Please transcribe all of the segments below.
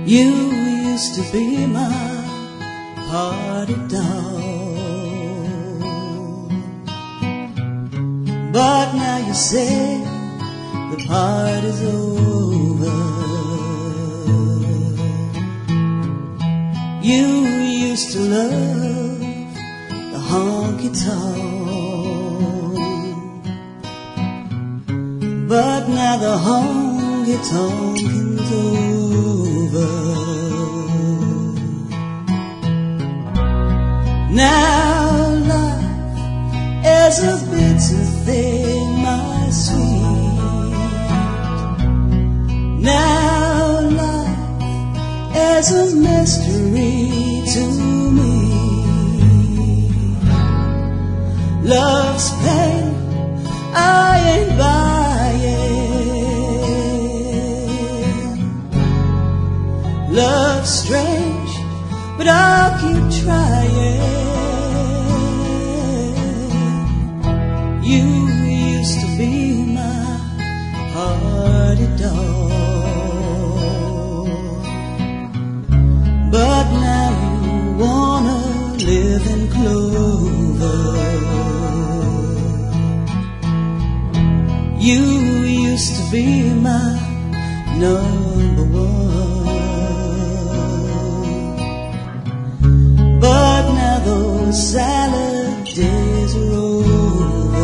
You used to be my party doll, but now you say the party's over. You used to love the honky-tonk, but now the honky-tonk is over. Now life is a bitter thing, my sweet. Now life is a mystery to me. Love's pain, I ain't buying. Love's strange, but I'll keep trying. You used to be my party doll, but now you wanna live in clover. You used to be my number one, but now those salad days are over.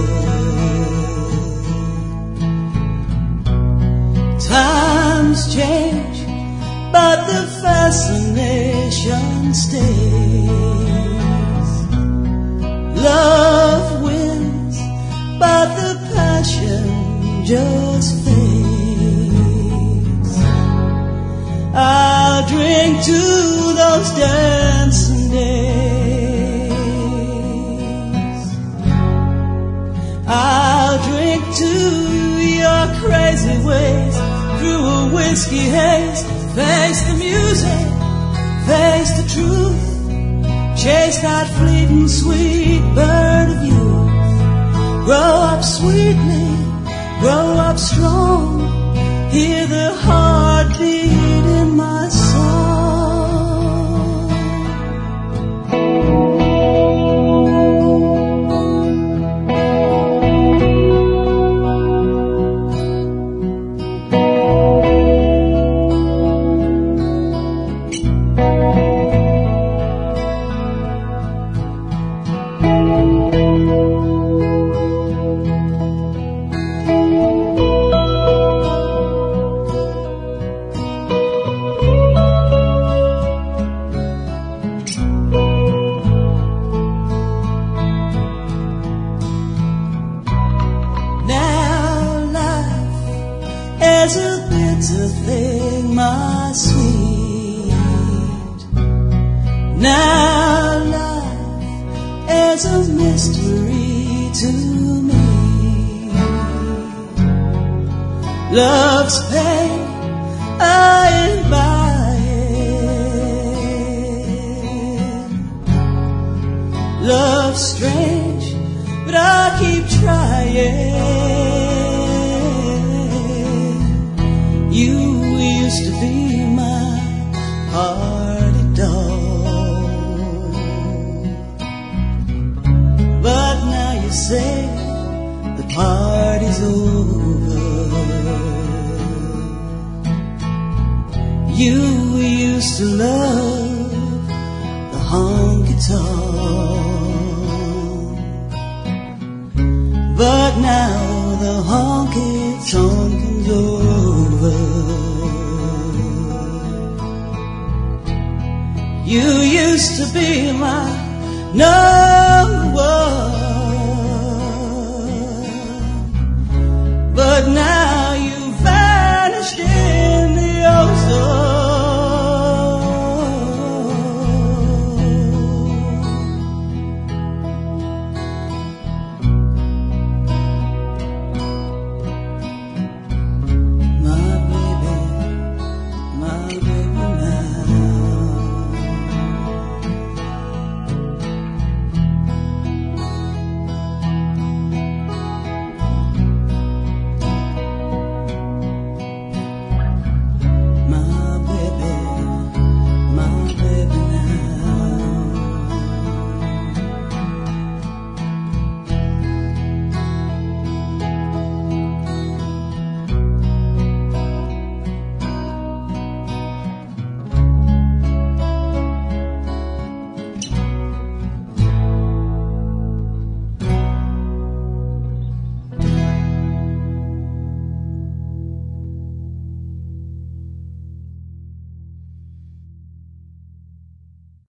Times change, but the fascination stays. Love wins, but the passion just fades. I'll drink to those dancing days. I'll drink to your crazy ways. Through a whiskey haze, face the music, face the truth. Chase that fleeting sweet bird of youth. Grow up sweetly, grow up strong. Hear the heartbeat in my song. Is a bitter thing, my sweet. Now life is a mystery to me. Love's pain, I ain't buying. Love's strange, but I keep trying. You used to be my party doll, but now you say the party's over. You used to love the honky-tonk, but now the honky-tonk is over. You used to be my